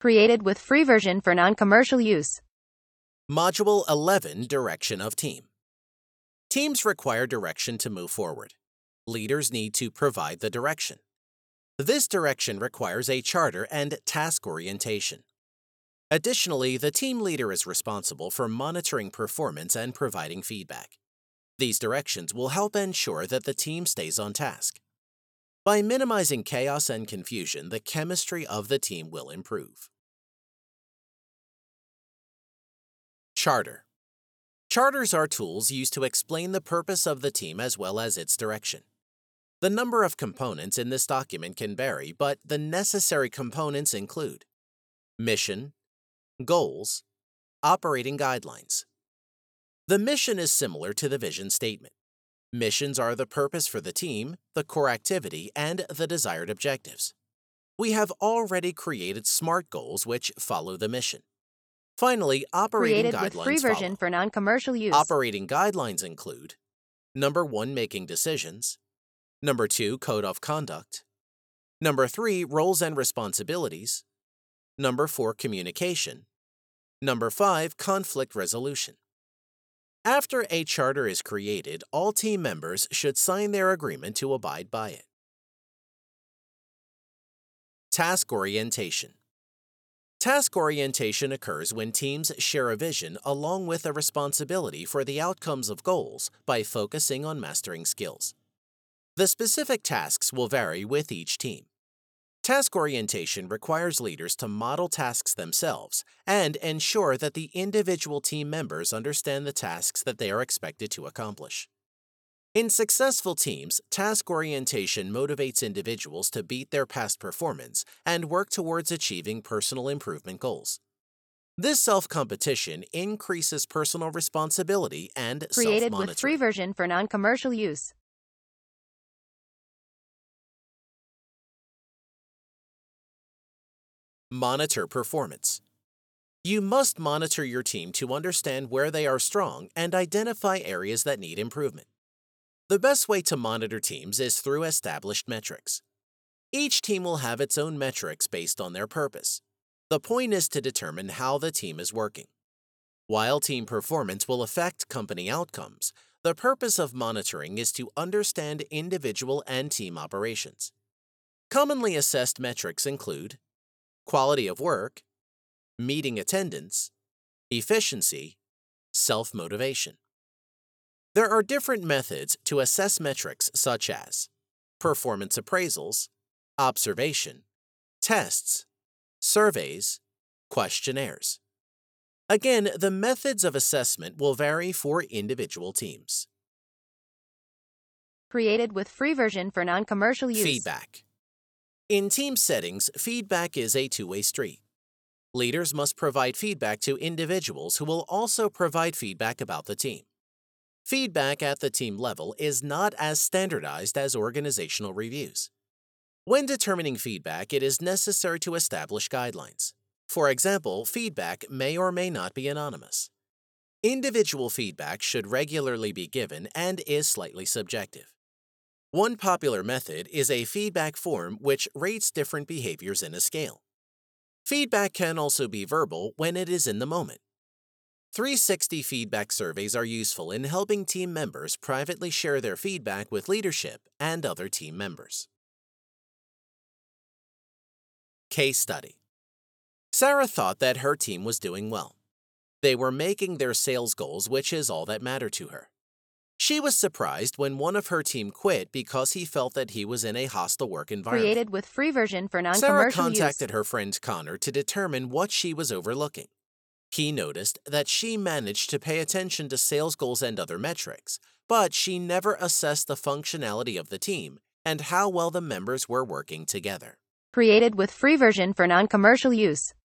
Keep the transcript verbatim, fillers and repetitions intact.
Created with free version for non-commercial use. Module eleven, Direction of Team. Teams require direction to move forward. Leaders need to provide the direction. This direction requires a charter and task orientation. Additionally, the team leader is responsible for monitoring performance and providing feedback. These directions will help ensure that the team stays on task. By minimizing chaos and confusion, the chemistry of the team will improve. Charter. Charters are tools used to explain the purpose of the team as well as its direction. The number of components in this document can vary, but the necessary components include mission, goals, operating guidelines. The mission is similar to the vision statement. Missions are the purpose for the team, the core activity, and the desired objectives. We have already created SMART goals which follow the mission. Finally, operating Created guidelines with free version follow. for non-commercial use. Operating guidelines include number one, making decisions. Number two, code of conduct. Number three, roles and responsibilities. Number four, communication. Number five, conflict resolution. After a charter is created, all team members should sign their agreement to abide by it. Task orientation. Task orientation occurs when teams share a vision along with a responsibility for the outcomes of goals by focusing on mastering skills. The specific tasks will vary with each team. Task orientation requires leaders to model tasks themselves and ensure that the individual team members understand the tasks that they are expected to accomplish. In successful teams, task orientation motivates individuals to beat their past performance and work towards achieving personal improvement goals. This self-competition increases personal responsibility and Created self-monitoring. with free version for non-commercial use. Monitor performance. You must monitor your team to understand where they are strong and identify areas that need improvement. The best way to monitor teams is through established metrics. Each team will have its own metrics based on their purpose. The point is to determine how the team is working. While team performance will affect company outcomes, the purpose of monitoring is to understand individual and team operations. Commonly assessed metrics include quality of work, meeting attendance, efficiency, self-motivation. There are different methods to assess metrics such as performance appraisals, observation, tests, surveys, questionnaires. Again, the methods of assessment will vary for individual teams. Created with free version for non-commercial use. Feedback. In team settings, feedback is a two-way street. Leaders must provide feedback to individuals who will also provide feedback about the team. Feedback at the team level is not as standardized as organizational reviews. When determining feedback, it is necessary to establish guidelines. For example, feedback may or may not be anonymous. Individual feedback should regularly be given and is slightly subjective. One popular method is a feedback form which rates different behaviors in a scale. Feedback can also be verbal when it is in the moment. three sixty feedback surveys are useful in helping team members privately share their feedback with leadership and other team members. Case study. Sarah thought that her team was doing well. They were making their sales goals, which is all that mattered to her. She was surprised when one of her team quit because he felt that he was in a hostile work environment. Created with free version for Sarah non-commercial use. contacted her friend Connor to determine what she was overlooking. He noticed that she managed to pay attention to sales goals and other metrics, but she never assessed the functionality of the team and how well the members were working together. Created with free version for non-commercial use.